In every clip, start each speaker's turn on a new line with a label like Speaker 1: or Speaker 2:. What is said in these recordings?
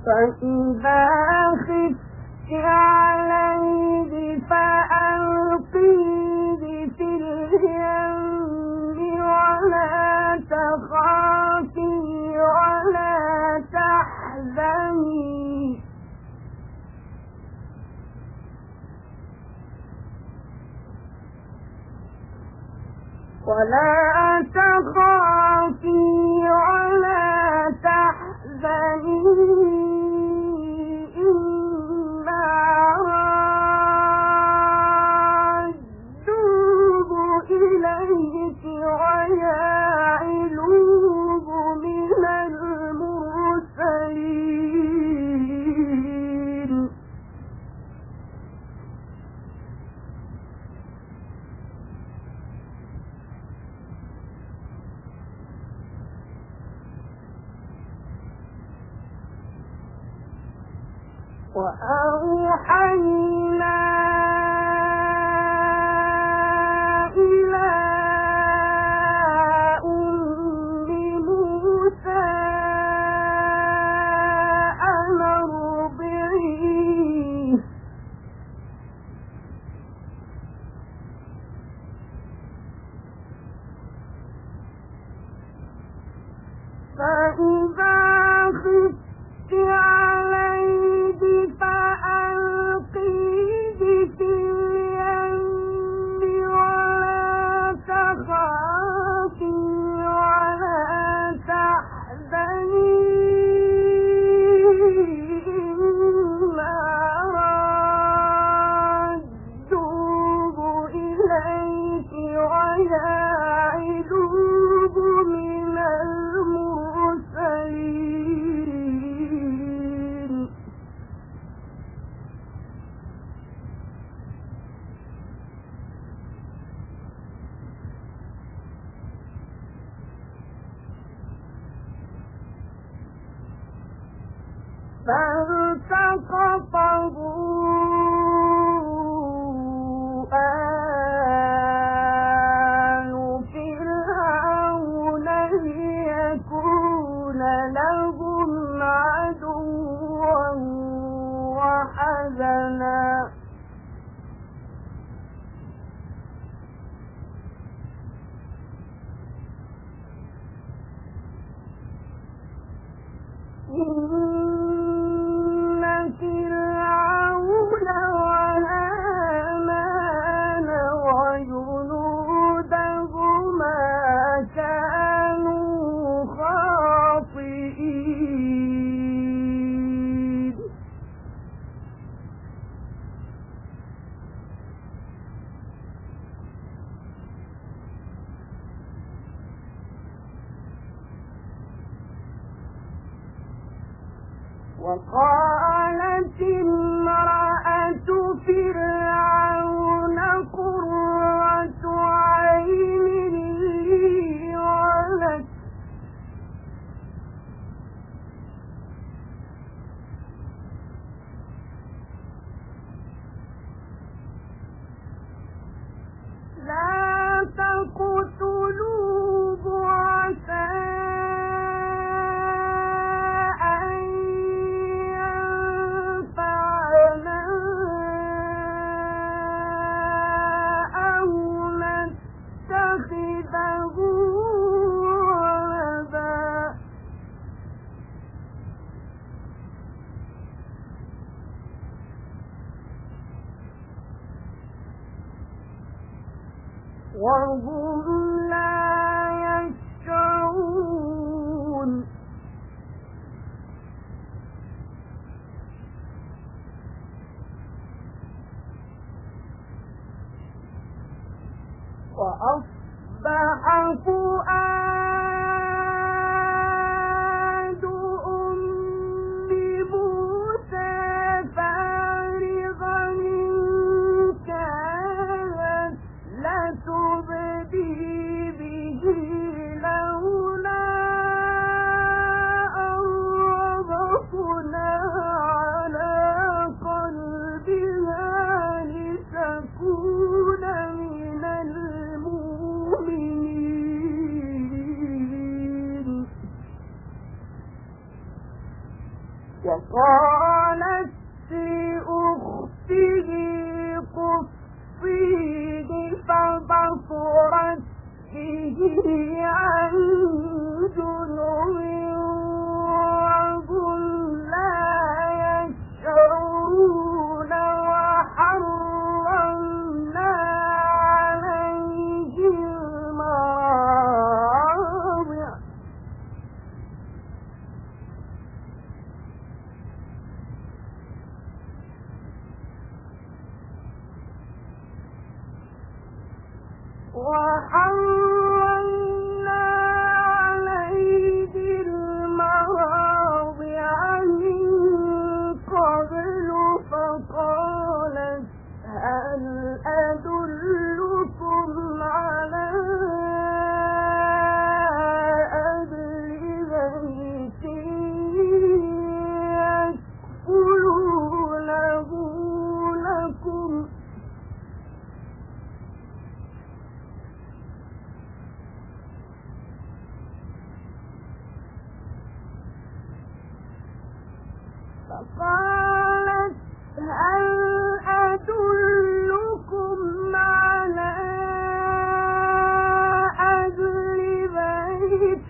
Speaker 1: فإذا خفت عليه فألقيه في اليم ولا تخافي ولا تحزني إنا رادوه إليك وجاعلوه من المرسلين وأوحينا إلى أم موسى أن أرضعيه فإذا خفت عليه فألقيه في اليم ولا تخافي ولا تحزني إنا رادوه إليك وجاعلوه من المرسلين فالتقطه آل فرعون ليكون لهم عدوا وحزنا إن فرعون وهامان وجنودهما كانوا خاطئين وقالت امرأة فرعون قرة عين لي ولك لا تقتلوه عسى وهم لا يشعرون وأصبح فؤاد أم موسى فارغا إن كانت لتبدي وقالت لأخته قصيه فبصرت به عن جنب وهم لا يشعرون وحرمنا عليه المراضع من قبل فقالت هل أدلكم على أهل بيت يكفلونه لكم فقالت هل أدلكم على أهل بيت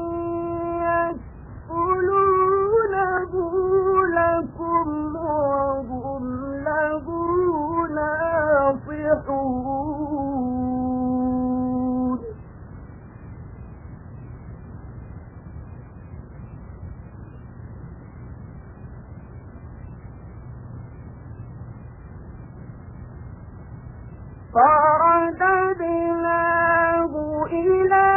Speaker 1: يكفلونه لكم وهم له ناصحون فرددناه إلى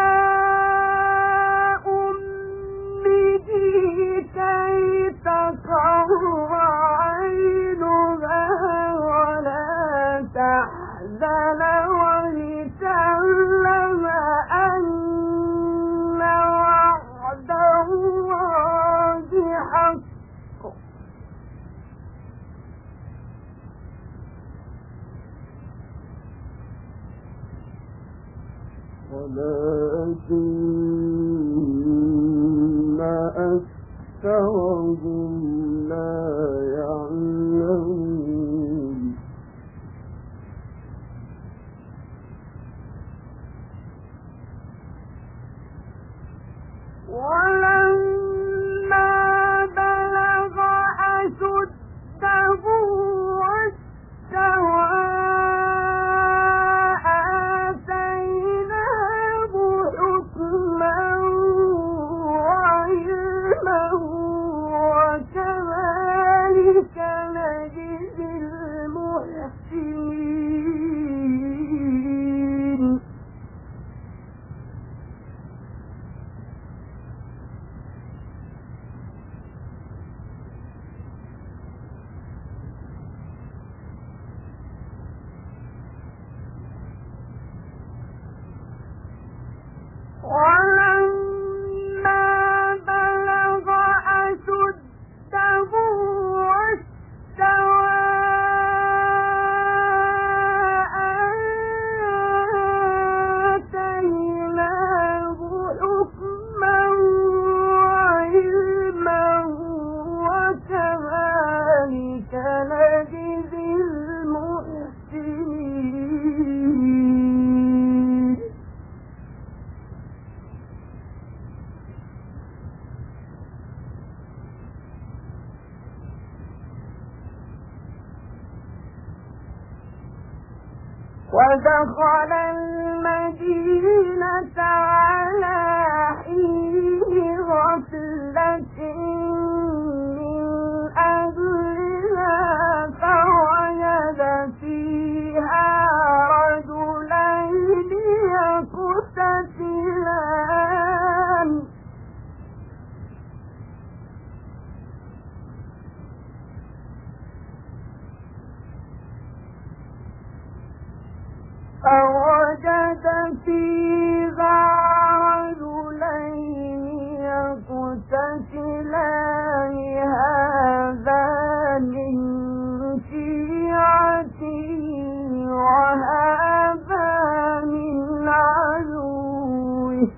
Speaker 1: أمه كي تقر عينها ولا تحزن ولتعلم أن وعد الله حق ولكن أكثرهم لا يعلمون ولما بلغ أشده واستوى ولما بلغ أشده واستوى آتيناه حكما وعلما وكذلك نجزي المحسنين ودخل المدينة على حين غفلة من أهلها فوجد فيها رجلين يقتتلان فوجد فيها رجلين يقتتلان هذا من شيعته وهذا من عدوه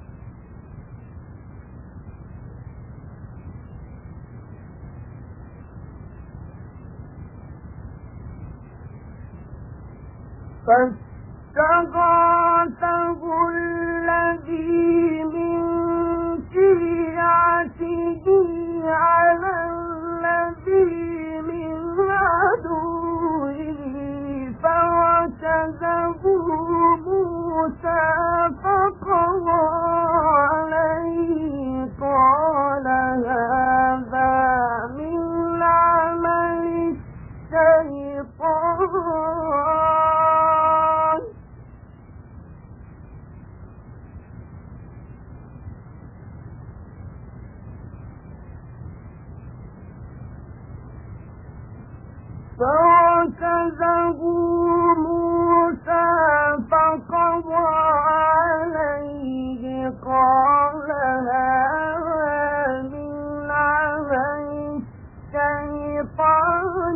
Speaker 1: فاستغاثه الذي من شيعته على الذي من عدوه فوكزه موسى فقضى عليه قال هذا من عمل الشيطان فوكزه موسى فقضى عليه قال هذا من عمل الشيطان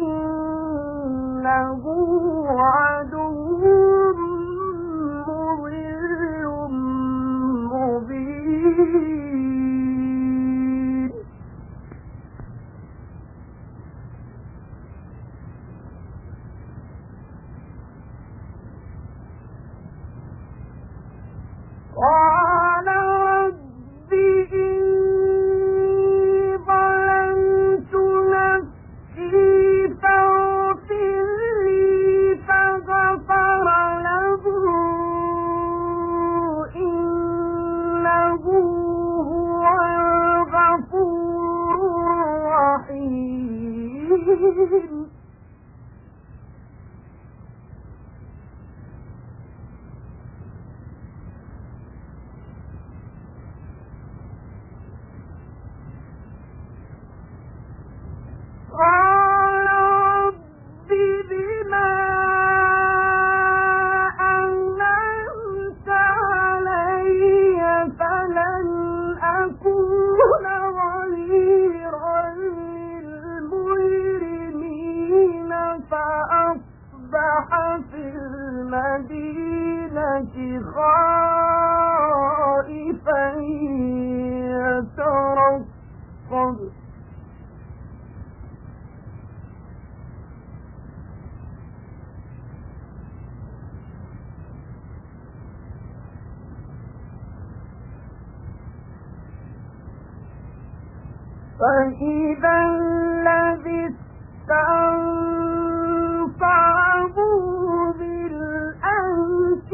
Speaker 1: إنه عدو مضل مبين قال رب إني ظلمت نفسي فاغفر لي فغفر له إنه هو الغفور الرحيم قال رب بما أنعمت علي فلن أكون ظهيرا للمجرمين فأصبح في المدينة خائفا يترقب فإذا الذي استنصره بالأمس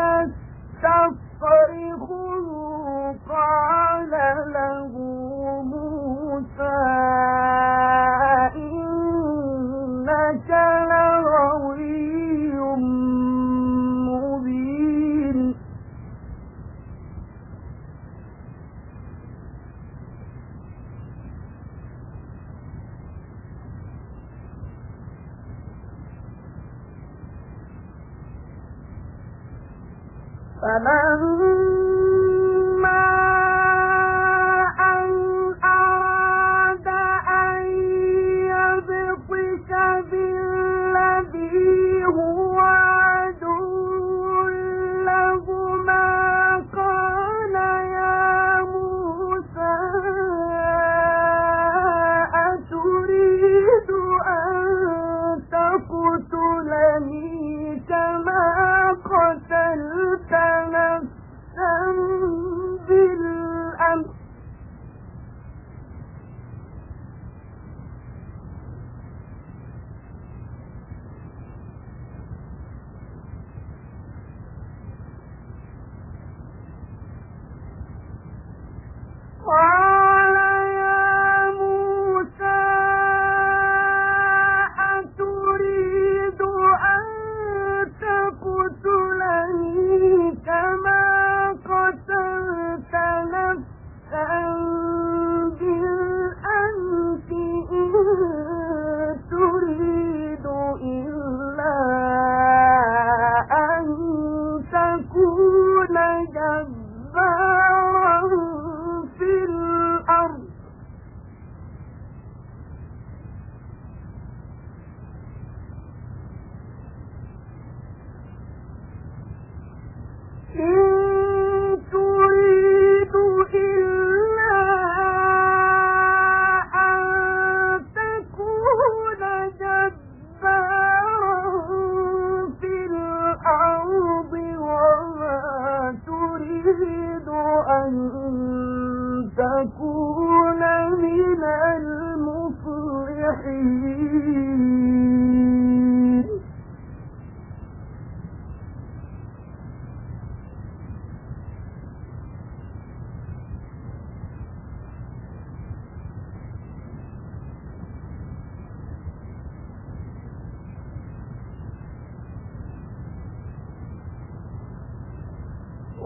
Speaker 1: يستصرخه قال له موسى إنك لغوي مبين فلما أن أراد أن يبطش بالذي هو عدو لهما قال يا موسى أتريد أن تقتلني كما قتلت نفسا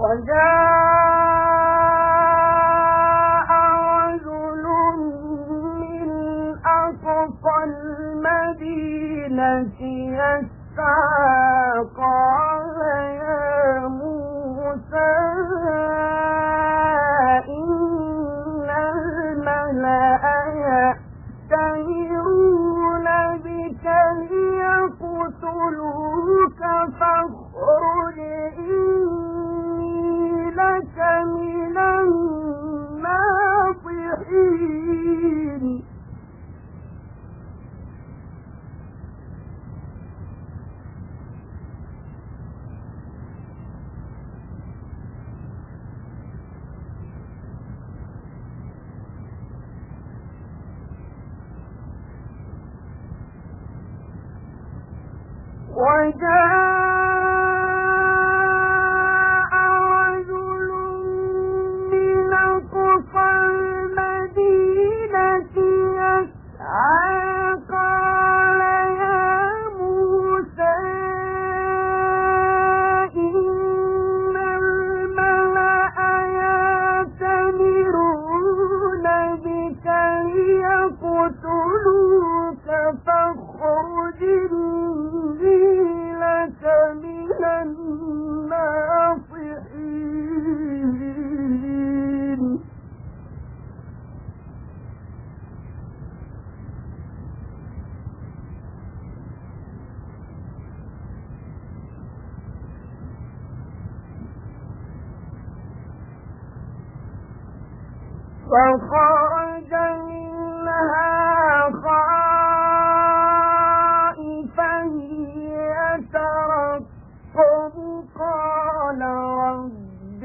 Speaker 1: وجاء رجل من أقصى المدينة يسعى قال يا موسى إن الملأ يأتمرون بك ليقتلوك فاخرج إني لك من الناصحين وجاء رجل من أقصى المدينة يسعى قال يا موسى إن الملأ يأتمرون بك ليقتلوك فاخرج لك من الناصحين فخرج منها خائفا يترقب قال رب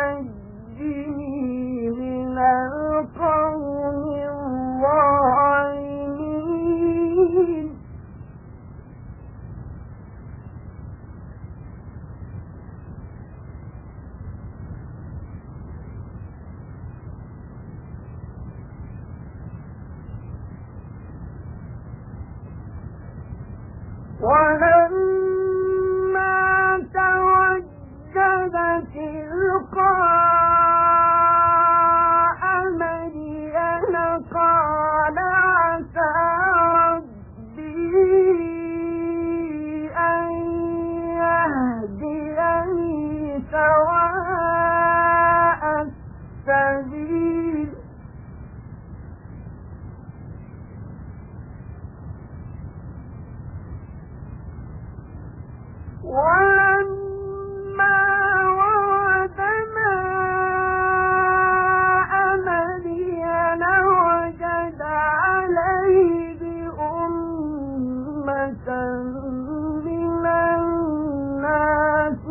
Speaker 1: نجني من القوم الظالمين ولما توجه تلقاء مدين قال عسى ربي أن يهديني سواء السبيل ولما ورد ماء مدين وجد عليه أمة من الناس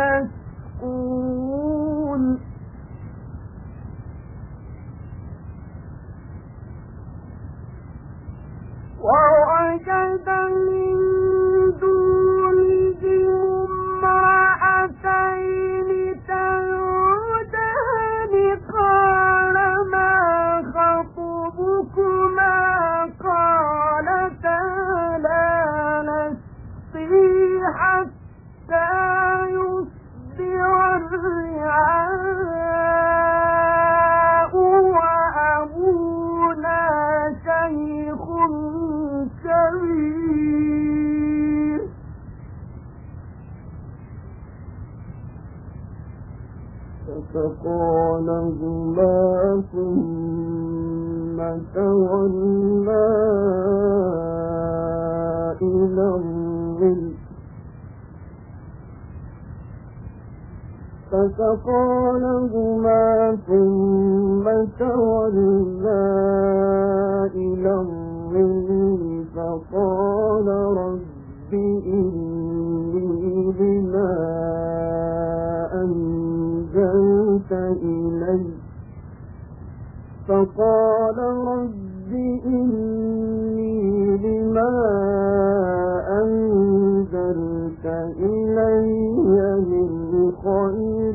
Speaker 1: يسقون ووجد من دونهم امرأتين تذودان قال ما خطبكما قالتا لا نسقي حتى يصدر الرعاء وأبونا شيخ كبير فسقى لهما ثم تولى إلى الظل فسقى لهما ثم تولى إلى الظل فقال رب إني لما أنزلت إلي فقال رب إني لما أنزلت إلي من خير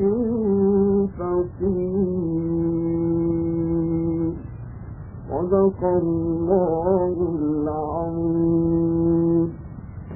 Speaker 1: فقير صدق الله العظيم.